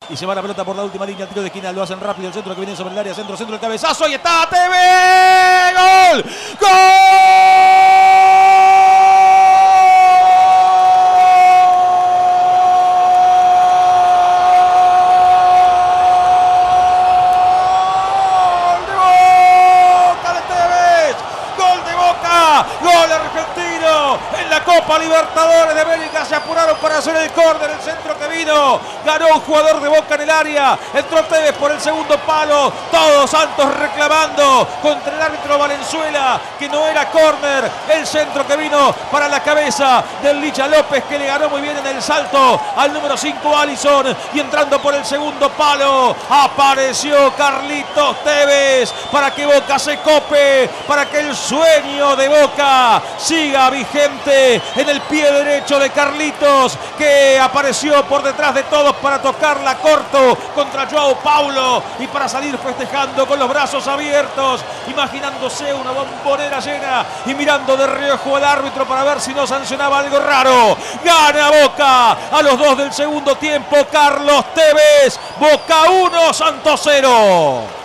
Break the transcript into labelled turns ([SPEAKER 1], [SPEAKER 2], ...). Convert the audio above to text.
[SPEAKER 1] y se va la pelota por la última línea, el tiro de esquina, lo hacen rápido, el centro que viene sobre el área, centro, el cabezazo, y está Tevez, ¡gol! ¡Gol argentino! En la Copa Libertadores de América se apuraron para hacer el córner, el centro que vino, ganó un jugador de Boca en el área, entró Tevez por el segundo palo, todos Santos reclamando contra el árbitro Valenzuela que no era córner, el centro que vino para la cabeza del Licha López, que le ganó muy bien en el salto al número 5 Alisson, y entrando por el segundo palo apareció Carlitos Tevez para que Boca se cope, para que el sueño de Boca siga vigente en el pie derecho de Carlitos, que apareció por detrás de todos para tocarla corto contra Joao Paulo y para salir festejando con los brazos abiertos, imaginándose una bombonera llena y mirando de reojo al árbitro para ver si no sancionaba algo raro. Gana Boca a los 2 del segundo tiempo, Carlos Tevez. Boca 1, Santos 0.